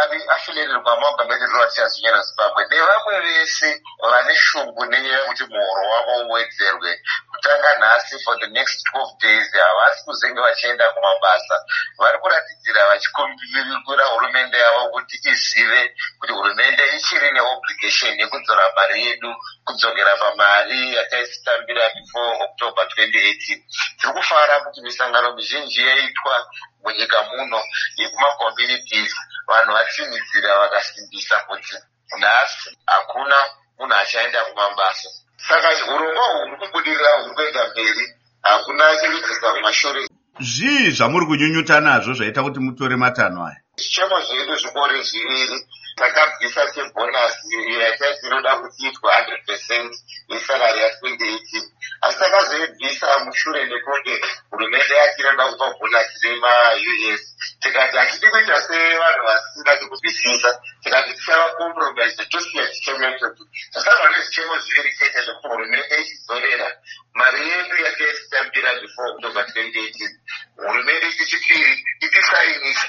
vari affiliated kwaMohammed Rochas nyana Zimbabwe nevamwe vese vane shungu nenyaya yekuti muhoro wavo uwedzerwe kutanga nhasi for the next 12 days havasi kuzenge vachienda kumabasa. Vari kuratidzira vachikumbirira hurumende yavo kuti izive kuti hurumende ichiri neobligation yekudzora mari yedu kudzokera pamari yataisitambira before October 2018. Tiri kufara kuti misangano mizhinji yaitwa munyika muno yekumaCommunities vanhu vachimidzira vakasimbisa kuti nhasi hakuna munhu achaenda kumabasa. Saka urongwa huri kubudirira huri kuenda mberi, hakuna chirikudzisa kumashure. Zvii zvamuri kunyunyuta nazvo zvaita kuti mutore matanho aya? Zvichemo zvedu zvikore zviviri takabvisa sebhonasi yatainoda kuti itwe 100% yesalari ya2018, asi takazoibvisa mushure mekunge hurumende yacho inoda kupa bhonasi rema-US. Tikati hatidi kuita sevanhu vasingadi kubvisisa, tikati tichava compromise tosiya chichemo ichocho. Tasanwa nezvichemo zviviri chete zvekuti hurumende ichizorera mari yedu yataisitambira before October 2018. Hurumende ichipiri itisainisa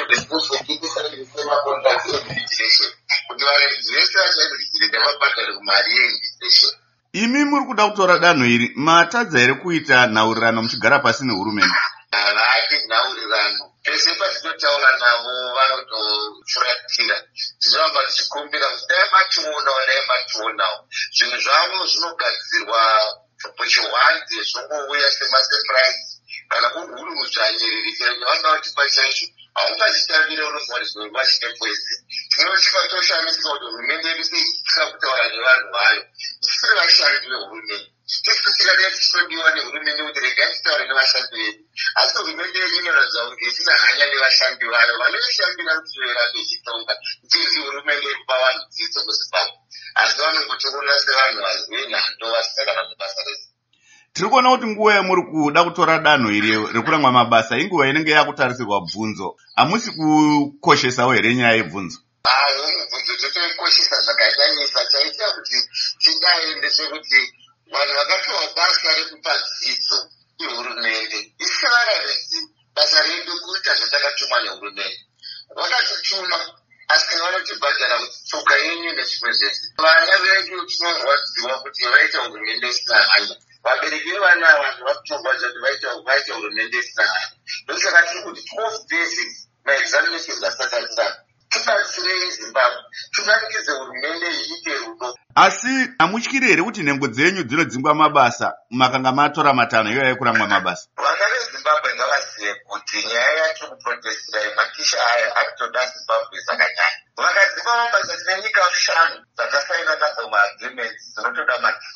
makontrakt einvigilation kuti varedzi vese vachainvigilita vabhadhare kumari yeinvigilation. Imi muri kuda kutora danho iri, matadza here kuita nhaurirano muchigara pasi nehurumende? Havadi nhaurirano, pese patinotaura navo vanotofuratira. Tinoramba tichikumbira kuti dai mationawo zvinhu zvavo zvinogadzirwa muchiwanze zvongouya semasurprise kana kuri mudzvanyiriri chero vanoda kuti pachaizvo haungachitambire unofanirwa vachitepwese. Tinotoshamisa kuti hurumende yedu seitya kutaura nevanhu vayo, tisiri vashandi vehurumende. Tisikutiradei tichitodiwa nehurumende kuti regai titaure nevashandi vedu, asi hurumende yedu inoratidza kunge isina hanya nevashandi vayo vanoishambira kuti verambe ichitonga tizi hurumende ikupa vanhu dzidzo muZimbabwe, asi vanongotoona sevanhu venhando vasina kana mubasa rese. Tiri kuona kuti nguva yamuri kuda kutora danho iri rekuramwa mabasa inguva inenge yakutarisirwa bvunzo. Hamusi kukoshesawo here nyaya yebvunzo? Bvunzo totoikoshesa zvakanyanyisa. Chaita kuti tidai ndechekuti vanhu vakapiwa basa rekupa dzidzo ihurumende isingararidzi basa redu kuita zvatakatumwa nehurumende. Vakatituma asi kana vanotibhadhara kuti tsoka yenyu nezvimwe zvese. Vana vedu tinorwadziwa kuti vaita hurumende isina hanya. Vabereki vevana vanhu vakutorwadza kuti vaite hurumende isina hanya. Ndosaka tiri kuti 12 days maexaminations asati atanga. Tibatsirei Zimbabwe, timanikidze hurumende iite rudo. Asi hamutyiri here kuti nhengo dzenyu dzinodzingwa mabasa makanga matora matanho iyoyo ekuramwa mabasa? Vana veZimbabwe ngavazive kuti nyaya yacho kuprotestira matisha aya akutoda Zimbabwe zvakanyanya. Vakadzingwa mabasa tine nyika 5 dzakasaina nadzo maagreements dzinotoda maticha.